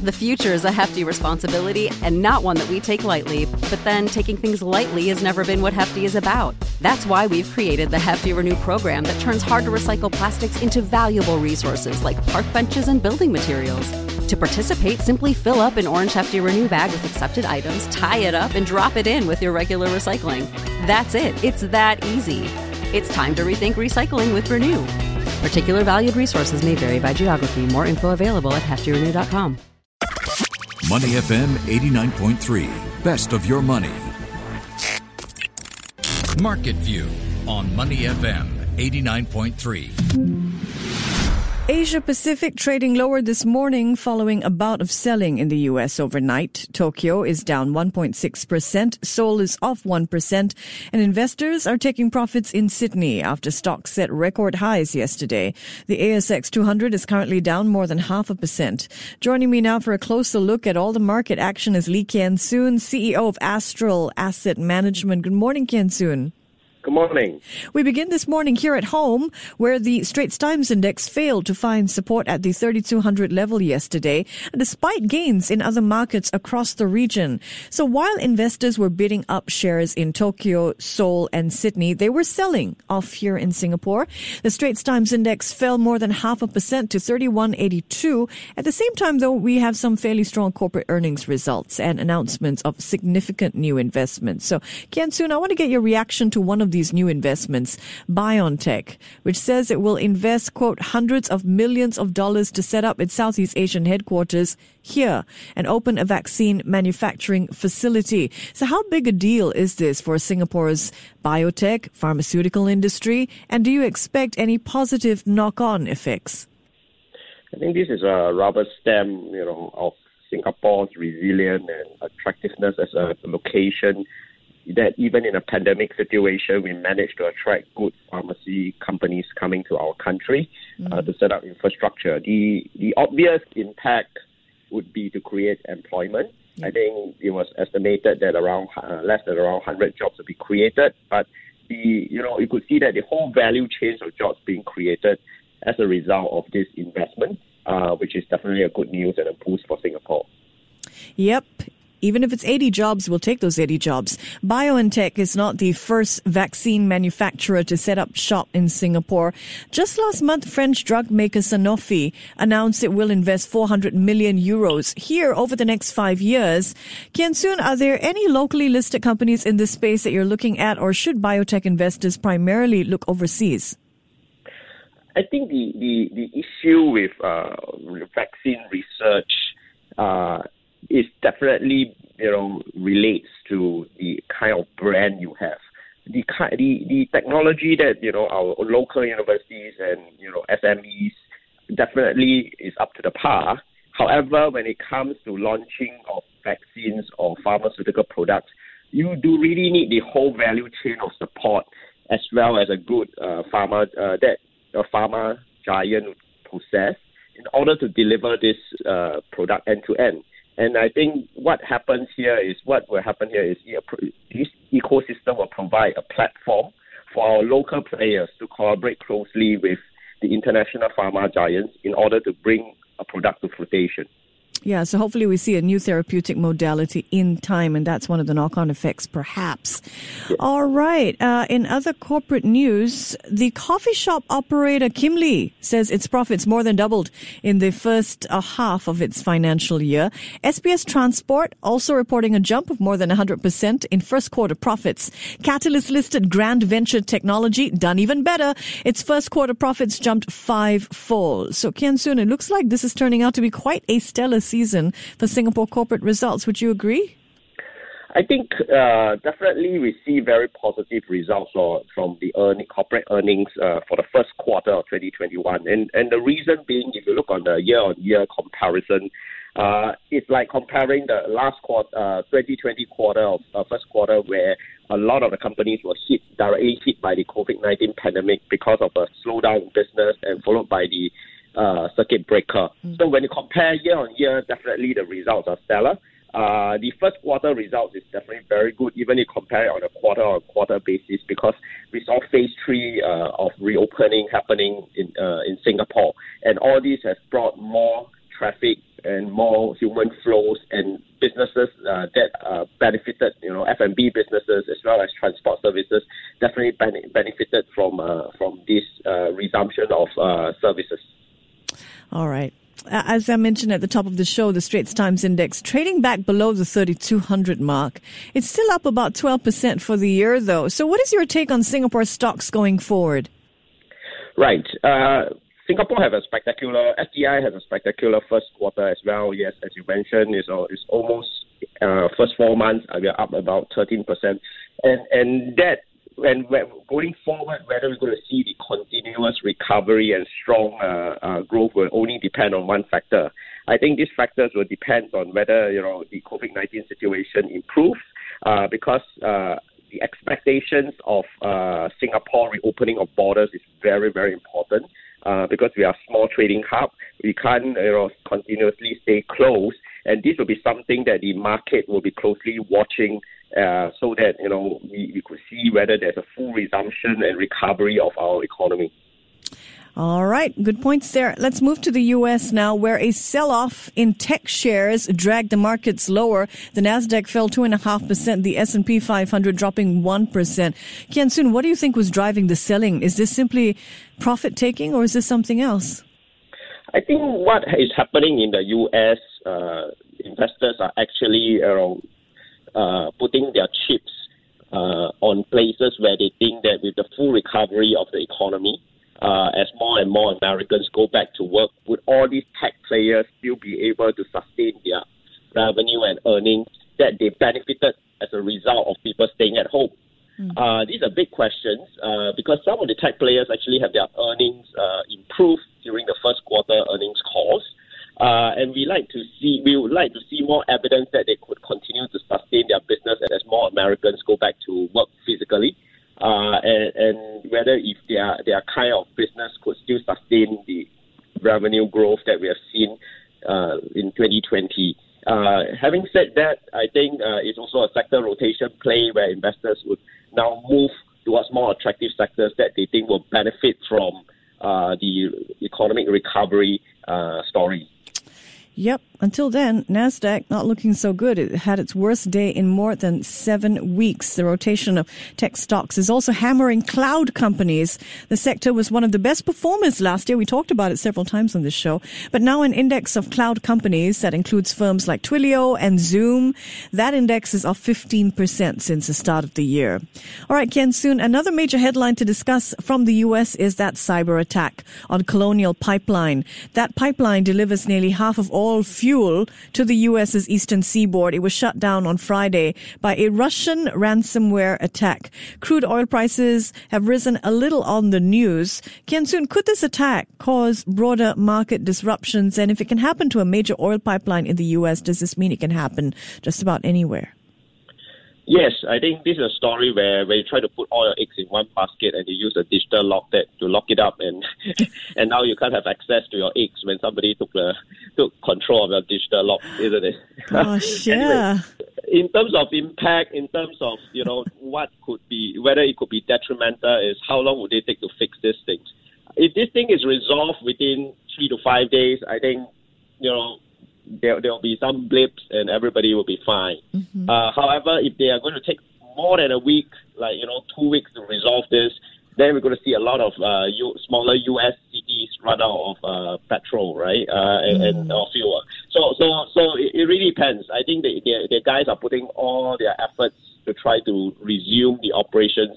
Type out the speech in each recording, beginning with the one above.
The future is a hefty responsibility and not one that we take lightly. But then taking things lightly has never been what Hefty is about. That's why we've created the Hefty Renew program that turns hard-to-recycle plastics into valuable resources like park benches and building materials. To participate, simply fill up an orange Hefty Renew bag with accepted items, tie it up, and drop it in with your regular recycling. That's it. It's that easy. It's time to rethink recycling with Renew. Particular valued resources may vary by geography. More info available at heftyrenew.com. Money FM 89.3. Best of your money. Market View on Money FM 89.3. Asia Pacific trading lower this morning following a bout of selling in the U.S. overnight. Tokyo is down 1.6%, Seoul is off 1%, and investors are taking profits in Sydney after stocks set record highs yesterday. The ASX 200 is currently down more than 0.5%. Joining me now for a closer look at all the market action is Lee Kian Soon, CEO of Astral Asset Management. Good morning, Kian Soon. Good morning. We begin this morning here at home, where the Straits Times Index failed to find support at the 3,200 level yesterday, despite gains in other markets across the region. So while investors were bidding up shares in Tokyo, Seoul and Sydney, they were selling off here in Singapore. The Straits Times Index fell more than 0.5% to 3182. At the same time, though, we have some fairly strong corporate earnings results and announcements of significant new investments. So, Kian Soon, I want to get your reaction to one of these new investments, BioNTech, which says it will invest, quote, hundreds of millions of dollars to set up its Southeast Asian headquarters here and open a vaccine manufacturing facility. So how big a deal is this for Singapore's biotech, pharmaceutical industry? And do you expect any positive knock-on effects? I think this is a rubber stamp, of Singapore's resilience and attractiveness as a location, that even in a pandemic situation, we managed to attract good pharmacy companies coming to our country to set up infrastructure. The obvious impact would be to create employment. I think it was estimated that around less than 100 jobs will be created, but you could see that the whole value chain of jobs being created as a result of this investment, which is definitely a good news and a boost for Singapore. Yep. Even if it's 80 jobs, we'll take those 80 jobs. BioNTech is not the first vaccine manufacturer to set up shop in Singapore. Just last month, French drug maker Sanofi announced it will invest 400 million euros here over the next 5 years. Kian Soon, are there any locally listed companies in this space that you're looking at, or should biotech investors primarily look overseas? I think the issue with vaccine research is definitely, relates to the kind of brand you have. The technology that, our local universities and, SMEs definitely is up to the par. However, when it comes to launching of vaccines or pharmaceutical products, you do really need the whole value chain of support as well as a good pharma giant possess in order to deliver this product end to end. And I think what will happen here is this ecosystem will provide a platform for our local players to collaborate closely with the international pharma giants in order to bring a product to fruition. Yeah, so hopefully we see a new therapeutic modality in time, and that's one of the knock-on effects, perhaps. Yeah. All right. In other corporate news, the coffee shop operator Kim Lee says its profits more than doubled in the first half of its financial year. SBS Transport also reporting a jump of more than 100% in first quarter profits. Catalyst-listed Grand Venture Technology done even better. Its first quarter profits jumped 5-fold. So, Kian Soon, it looks like this is turning out to be quite a stellar season for Singapore corporate results. Would you agree? I think definitely we see very positive results from the corporate earnings for the first quarter of 2021. And the reason being, if you look on the year-on-year comparison, it's like comparing the last quarter, 2020 quarter of first quarter, where a lot of the companies were directly hit by the COVID-19 pandemic because of a slowdown in business and followed by the circuit breaker. So when you compare year on year, definitely the results are stellar. The first quarter results is definitely very good, even if you compare it on a quarter-on-quarter basis, because we saw phase 3 of reopening happening in Singapore, and all this has brought more traffic and more human flows and businesses that benefited, F&B businesses as well as transport services definitely benefited from this resumption of services. All right. As I mentioned at the top of the show, the Straits Times Index trading back below the 3,200 mark. It's still up about 12% for the year, though. So what is your take on Singapore stocks going forward? Right. Singapore have a spectacular, STI has a spectacular first quarter as well. Yes, as you mentioned, it's almost first 4 months, we are up about 13%. And that, when going forward, whether we're going to see the continuous recovery and strong growth will only depend on one factor. I think these factors will depend on whether the COVID-19 situation improves, because the expectations of Singapore reopening of borders is very, very important. Because we are a small trading hub, we can't continuously stay closed, and this will be something that the market will be closely watching, so that we could see whether there's a full resumption and recovery of our economy. All right, good points there. Let's move to the U.S. now, where a sell-off in tech shares dragged the markets lower. The Nasdaq fell 2.5%, the S&P 500 dropping 1%. Kian Soon, what do you think was driving the selling? Is this simply profit-taking, or is this something else? I think what is happening in the U.S., investors are actually putting their chips on places where they think that with the full recovery of the economy, as more and more Americans go back to work, would all these tech players still be able to sustain their revenue and earnings that they benefited as a result of people staying at home? These are big questions because some of the tech players actually have their earnings improved during the first quarter earnings calls. And we would like to see more evidence that they could continue to sustain their business as more Americans go back to work physically. And whether if their kind of business could still sustain the revenue growth that we have seen in 2020. Having said that, I think it's also a sector rotation play where investors would now move towards more attractive sectors that they think will benefit from the economic recovery story. Yep. Until then, Nasdaq not looking so good. It had its worst day in more than 7 weeks. The rotation of tech stocks is also hammering cloud companies. The sector was one of the best performers last year. We talked about it several times on this show. But now an index of cloud companies that includes firms like Twilio and Zoom, that index is off 15% since the start of the year. All right, Kian Soon, another major headline to discuss from the U.S. is that cyber attack on Colonial Pipeline. That pipeline delivers nearly half of all fuel to the U.S.'s eastern seaboard. It was shut down on Friday by a Russian ransomware attack. Crude oil prices have risen a little on the news. Kian Soon, could this attack cause broader market disruptions? And if it can happen to a major oil pipeline in the U.S., does this mean it can happen just about anywhere? Yes, I think this is a story where you try to put all your eggs in one basket and you use a digital lock to lock it up, and and now you can't have access to your eggs when somebody took control of your digital lock, isn't it? Gosh, yeah. Anyway, in terms of impact, in terms of what could be, whether it could be detrimental, is how long would it take to fix this thing? If this thing is resolved within 3 to 5 days, I think there'll be some blips and everybody will be fine. Mm-hmm. However, if they are going to take more than a week, 2 weeks to resolve this, then we're going to see a lot of smaller U.S. cities run out of petrol, right, and fuel. So it really depends. I think the guys are putting all their efforts to try to resume the operations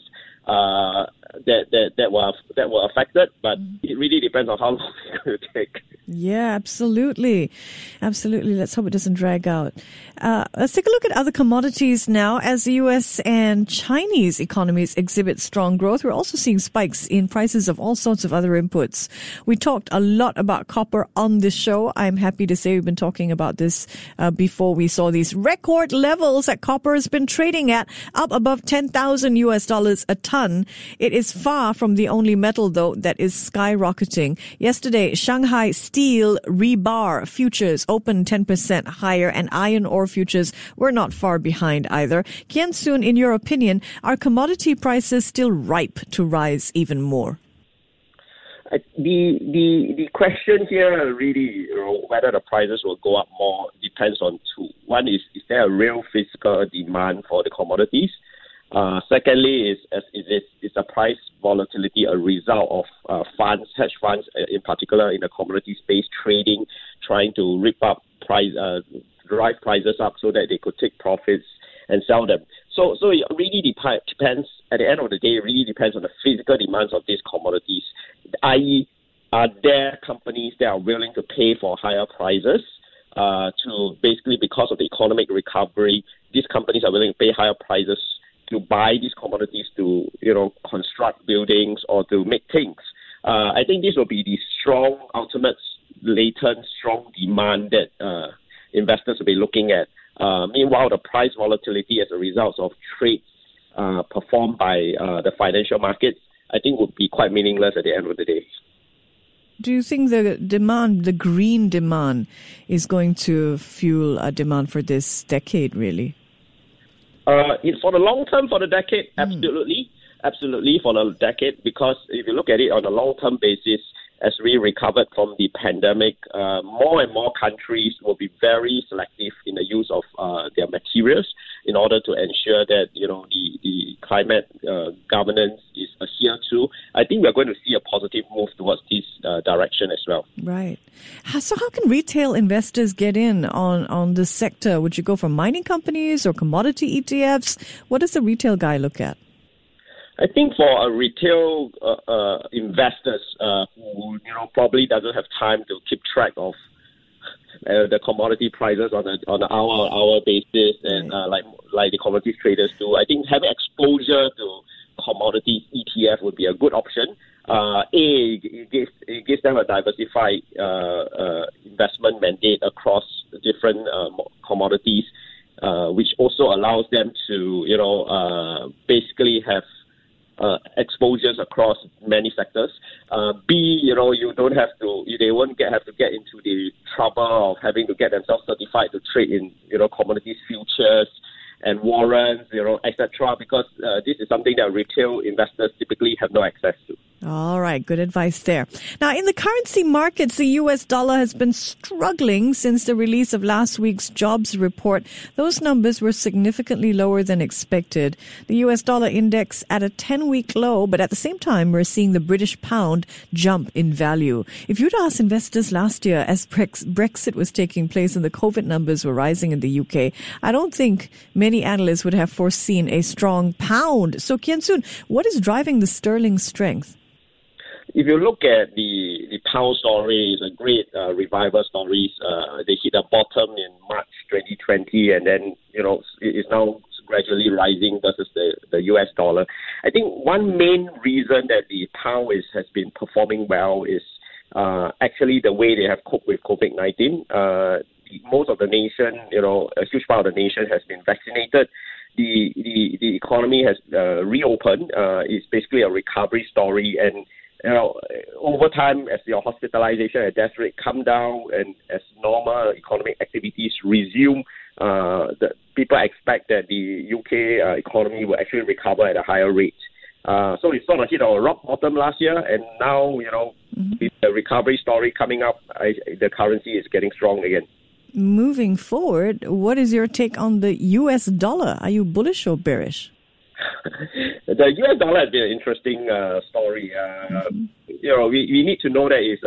that were affected, but it really depends on how long it's going to take. Yeah, absolutely. Absolutely. Let's hope it doesn't drag out. Let's take a look at other commodities now. As the U.S. and Chinese economies exhibit strong growth, we're also seeing spikes in prices of all sorts of other inputs. We talked a lot about copper on this show. I'm happy to say we've been talking about this before we saw these record levels that copper has been trading at, up above $10,000 a ton. It is far from the only metal, though, that is skyrocketing. Yesterday, Shanghai Steel Rebar futures opened 10% higher, and iron ore futures were not far behind either. Kian Soon, in your opinion, are commodity prices still ripe to rise even more? The question here really, whether the prices will go up more depends on two. One is there a real physical demand for the commodities? Secondly, is the price volatility a result of hedge funds in particular in the commodity space trading, trying to rip up drive prices up so that they could take profits and sell them. So it really depends. At the end of the day, it really depends on the physical demands of these commodities. I.e., are there companies that are willing to pay for higher prices to basically because of the economic recovery? These companies are willing to pay higher prices to buy these commodities to construct buildings or to make things. I think this will be the strong, ultimate, latent, strong demand that investors will be looking at. Meanwhile, the price volatility as a result of trades performed by the financial markets, I think would be quite meaningless at the end of the day. Do you think the green demand, is going to fuel a demand for this decade, really? For the long term, for the decade, absolutely. Absolutely for the decade, because if you look at it on a long-term basis, as we recovered from the pandemic, more and more countries will be very selective in the use of their materials in order to ensure that the climate governance is adhered to. I think we're going to see a positive move towards this direction as well. Right. So how can retail investors get in on this sector? Would you go for mining companies or commodity ETFs? What does the retail guy look at? I think for a retail investors who probably doesn't have time to keep track of the commodity prices on an hour basis and like the commodities traders do, I think having exposure to commodity ETF would be a good option. It gives them a diversified investment mandate across different commodities, which also allows them to basically have exposures across many sectors. You don't have to. They won't have to get into the trouble of having to get themselves certified to trade in commodities futures and warrants, etc. Because this is something that retail investors typically have no access to. All right, good advice there. Now, in the currency markets, the U.S. dollar has been struggling since the release of last week's jobs report. Those numbers were significantly lower than expected. The U.S. dollar index at a 10-week low, but at the same time, we're seeing the British pound jump in value. If you'd asked investors last year as Brexit was taking place and the COVID numbers were rising in the UK, I don't think many analysts would have foreseen a strong pound. So, Kian Soon, what is driving the sterling strength? If you look at the pound story, it's a great revival story. They hit a bottom in March 2020, and then it is now gradually rising versus the US dollar. I think one main reason that the pound has been performing well is actually the way they have coped with COVID-19. Most of the nation, a huge part of the nation has been vaccinated. The economy has reopened. It's basically a recovery story, and over time, as your hospitalization and death rate come down and as normal economic activities resume, the people expect that the UK economy will actually recover at a higher rate. So it sort of hit a rock bottom last year, and now, with the recovery story coming up, the currency is getting strong again. Moving forward, what is your take on the US dollar? Are you bullish or bearish? The US dollar has been an interesting story. We need to know that it's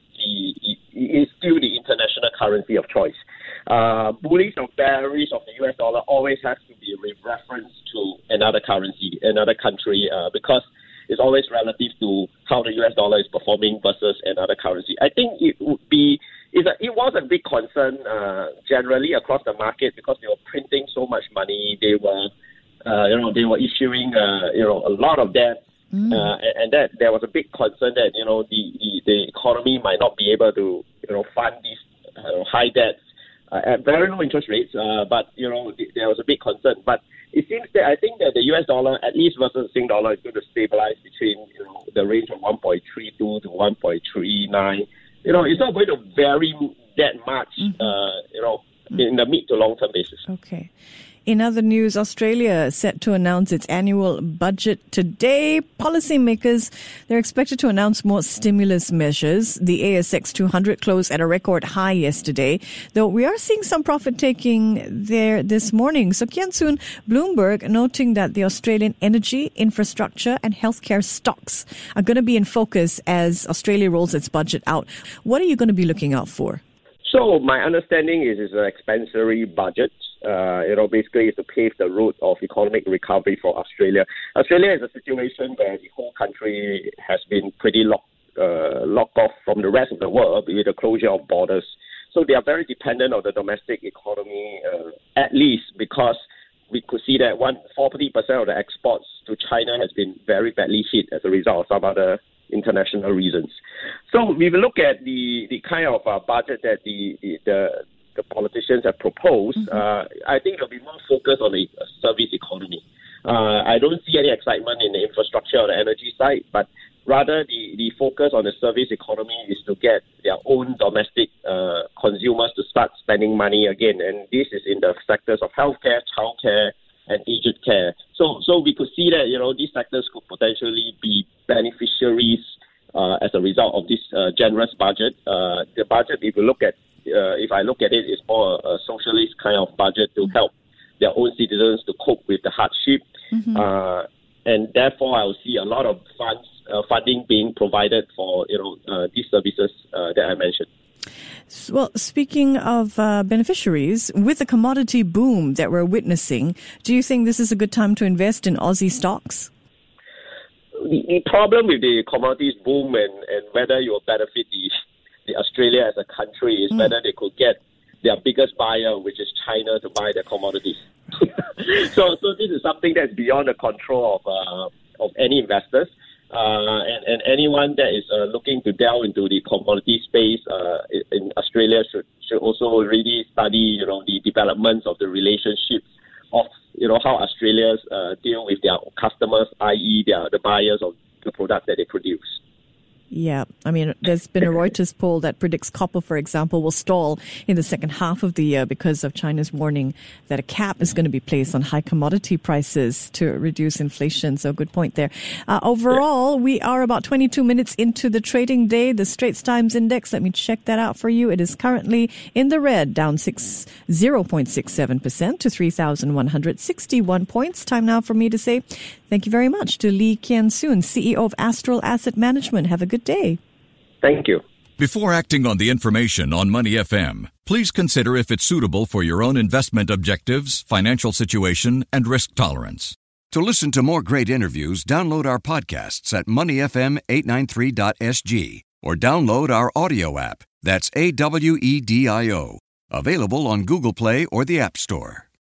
still the international currency of choice. Bullish or bearish of the US dollar always has to be with reference to another currency, another country, because it's always relative to how the US dollar is performing versus another currency. I think it was a big concern generally across the market because they were printing so much money. They were issuing a lot of debt, and that there was a big concern that the economy might not be able to fund these high debts at very low interest rates. But there was a big concern. But it seems that I think that the US dollar, at least versus Sing dollar, is going to stabilize between the range of 1.32 to 1.39. It's not going to vary that much. In the mid to long term basis. Okay. In other news, Australia set to announce its annual budget today. Policymakers, they're expected to announce more stimulus measures. The ASX 200 closed at a record high yesterday, though we are seeing some profit taking there this morning. So Kian Soon, Bloomberg noting that the Australian energy, infrastructure and healthcare stocks are going to be in focus as Australia rolls its budget out. What are you going to be looking out for? So my understanding is it's an expansionary budget. Basically it's to pave the road of economic recovery for Australia. Australia is a situation where the whole country has been pretty locked off from the rest of the world with the closure of borders. So they are very dependent on the domestic economy, at least because we could see that 40% of the exports to China has been very badly hit as a result of some other international reasons. So we will look at the kind of budget that the politicians have proposed. I think there'll be more focus on the service economy. I don't see any excitement in the infrastructure or the energy side, but rather the focus on the service economy is to get their own domestic consumers to start spending money again. And this is in the sectors of healthcare, childcare, and aged care. So we could see that, these sectors could potentially be beneficiaries as a result of this generous budget. The budget, if I look at it, is more a socialist kind of budget to help their own citizens to cope with the hardship. And therefore, I will see a lot of funding being provided for these services that I mentioned. Well, speaking of beneficiaries, with the commodity boom that we're witnessing, do you think this is a good time to invest in Aussie stocks? The problem with the commodities boom and whether you will benefit the Australia as a country is whether they could get their biggest buyer, which is China, to buy their commodities. So this is something that's beyond the control of any investors. And anyone that is looking to delve into the commodity space in Australia should also really study, the developments of the relationships of, how Australians deal with their customers, i.e. the buyers of the product that they produce. Yeah, I mean, there's been a Reuters poll that predicts copper, for example, will stall in the second half of the year because of China's warning that a cap is going to be placed on high commodity prices to reduce inflation. So good point there. Overall, we are about 22 minutes into the trading day. The Straits Times Index, let me check that out for you. It is currently in the red, down 0.67% to 3,161 points. Time now for me to say thank you very much to Lee Kian Soon, CEO of Astral Asset Management. Have a good day. Thank you. Before acting on the information on Money FM, please consider if it's suitable for your own investment objectives, financial situation, and risk tolerance. To listen to more great interviews, download our podcasts at moneyfm893.sg or download our audio app. That's AWEDIO. Available on Google Play or the App Store.